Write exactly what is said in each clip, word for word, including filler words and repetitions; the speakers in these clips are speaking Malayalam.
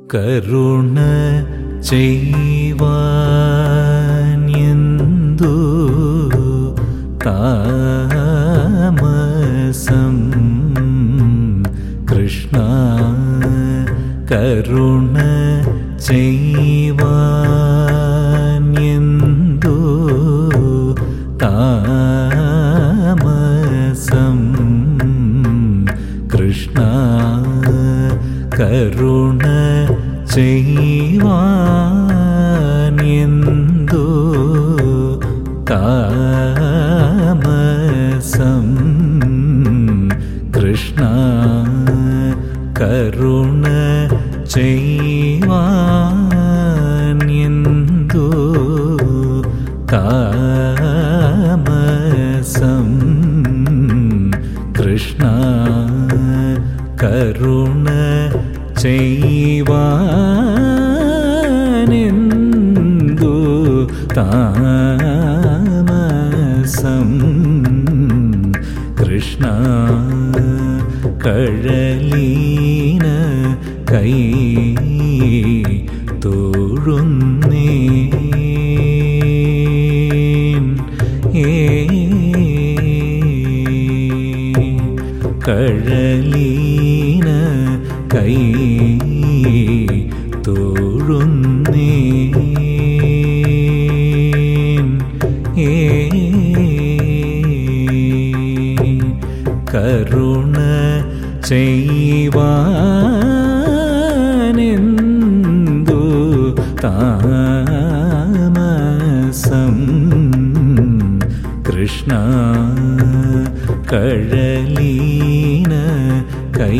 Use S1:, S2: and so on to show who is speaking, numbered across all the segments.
S1: കരുണ ചെയ്വാനെന്തു താമസം കൃഷ്ണ കരുണ ചെയ്വാനെന്തു താമസം കൃഷ്ണ കരുണ ചെയ്വാനെന്തു താമസം കൃഷ്ണ കരുണ ചെയ്വാനെന്തു താമസം കൃഷ്ണ കരുണ ചെയ്വാനെന്തു താമസം കൃഷ്ണ കഴലീന കൈ തൊഴുന്നേൻ കഴലീന കൈ തൊഴുന്നേൻ കരുണ ചെയ്വാനെന്തു താമസം കൃഷ്ണ കഴലീന കൈ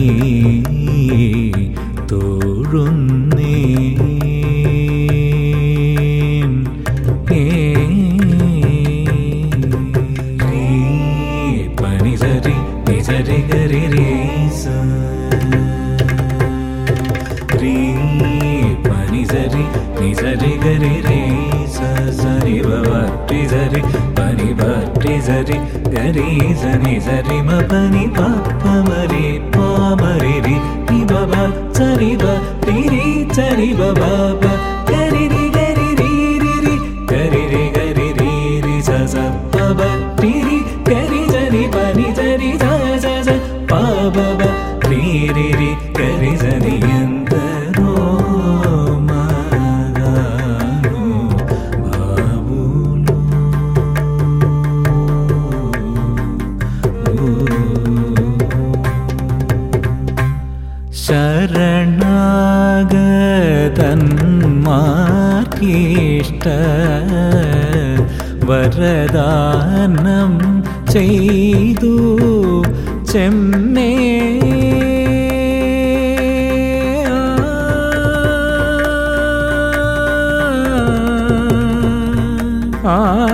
S1: തൊഴുന്നേൻ പനി സരി നിസരി ഗരി രേ സരി പനി സരി നിസരി ഗരി രേ സരി ബി സരി പനി ബി സരി ഗരി സനി സരി മ പനി പ മരി പ മരി രി നി ബ ബ സരി ബ രി രി സരി ബ ബ ബ ഗരി രി ഗരി രി രി രി ഗരി രി ഗരി രി രി സ സ പ ബ രി രി ഗരി സനി പനി സരി സ സ സ പ ബ ബ രി രി രി ഗരി സനി എന്തരോ മഗാനോ ബാബുലോ ശരണാഗതന്മാർക്കിഷ്ട വരദാനം ചെയ്തു ചെമ്മേ ആ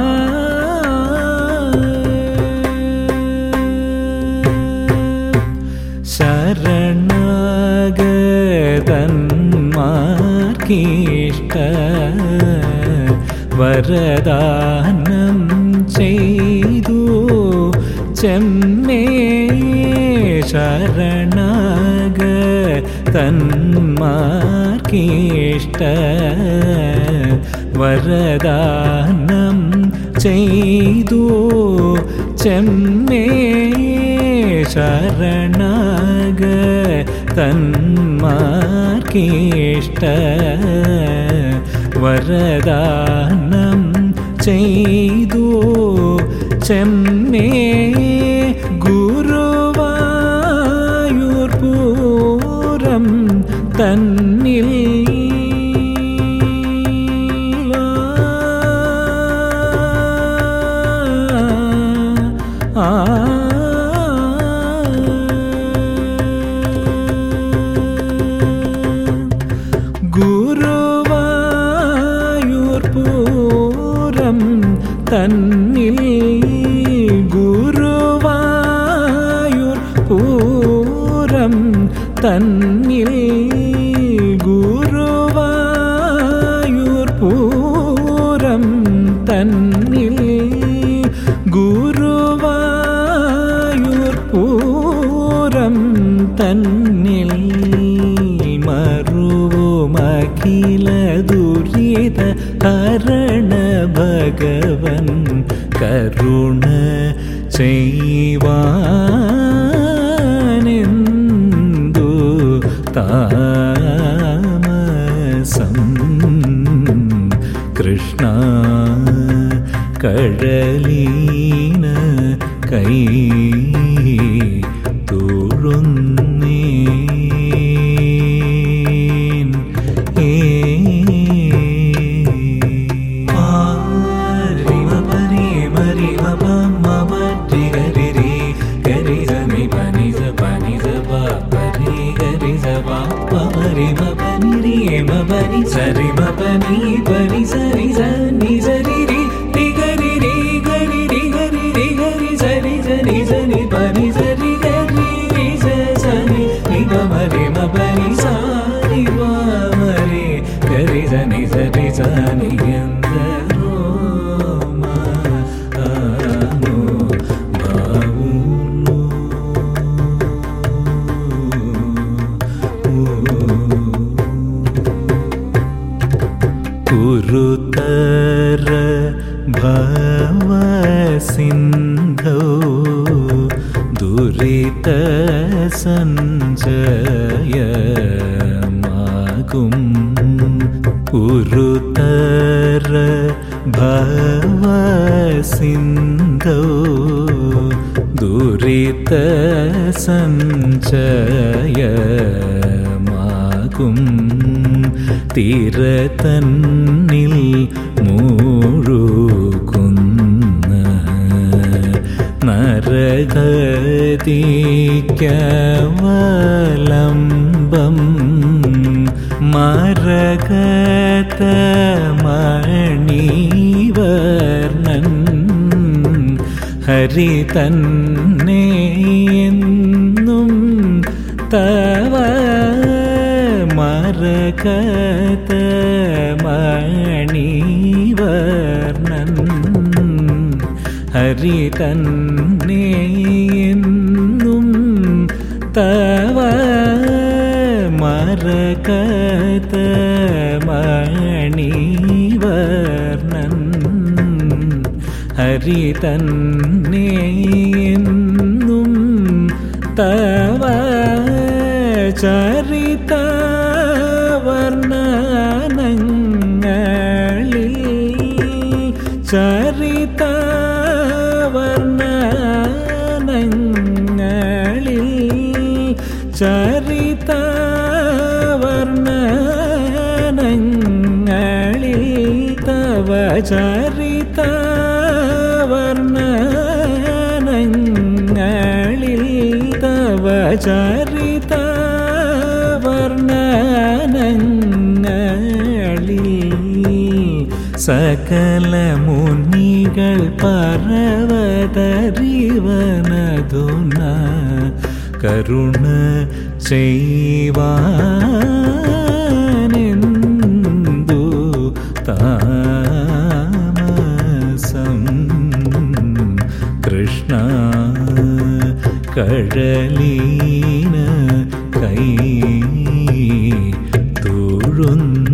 S1: ശരണാഗതന്മാർക്കിഷ്ട വരദാനം ചെയ്തു ചെമ്മേ ശരണാഗതന്മാർക്കിഷ്ട വരദാനം ചെയ്തു ചെമ്മേ ശരണാഗതന്മാർക്കിഷ്ട വരദാനം ചെയ്തു ചെമ്മേ ഗുരുവായൂർ പൂരം തന്നിൽ ആ ഗുരുവായൂർ പൂരം തന്നിൽ ഗുരുവായൂർ പൂരം തന്നിൽ ഗുരുവായൂർ പൂരം തന്നിൽ ഗുരുവായൂർ പൂരം തന്നിൽ മറുവുമ ദുരിത ഹരണ ഭഗവൻ കരുണ ചെയ്വാനെന്തു താമസം കൃഷ്ണ കഴലീന കൈ തൊഴുന്നേൻ ഏ മരി മരി മരി മരി ഗരി രി ഗരി സനി പനി സ പനി സ പ പരി ഗരി സ പ പരി മപനി രി മപനി സരി മപനി പനി സരി സനി സരി രി രി ഗരി രി ഗരി രി ഗരി രി ഗരി സരി സനി സനി പനി സരി ഗരി രി സ സനി രി മരി മപനി സരി മരി ഗരി സനി സരി സനി എന്തരോ മാനോ ഭാവുന്നു കുരുതര ഭവസിന്ധോ ദുരിത സഞ്ചയമാകും കുരുതര ഭവസിന്ധോ ദുരിത സഞ്ചയമാകും തീരതന്നിൽ മൂഴുകുന്ന നരകതിക്കവലംബം മരകതമണിവർണ്ണൻ ഹരി തന്നെ എന്നും തവ മരകതമണിവർണ്ണൻ ഹരി തന്നെ എന്നും തവ മരകതമണിവർണ്ണൻ ഹരി തന്നെ എന്നും തവ ചരിത വർണ്ണനങ്ങളിൽ ചരിത വർണ്ണനങ്ങളിൽ ചരിത വർണ്ണനങ്ങളിൽ തവ ചരിത വർണ്ണനങ്ങളിൽ തവ ചരിത വർണ്ണനങ്ങളിൽ സകല മുനികൾ പർവതരിവനതുന കരുണ ചെയ്വാനെന്തു താമസം കൃഷ്ണ കഴലീന കൈ തൊഴുന്ന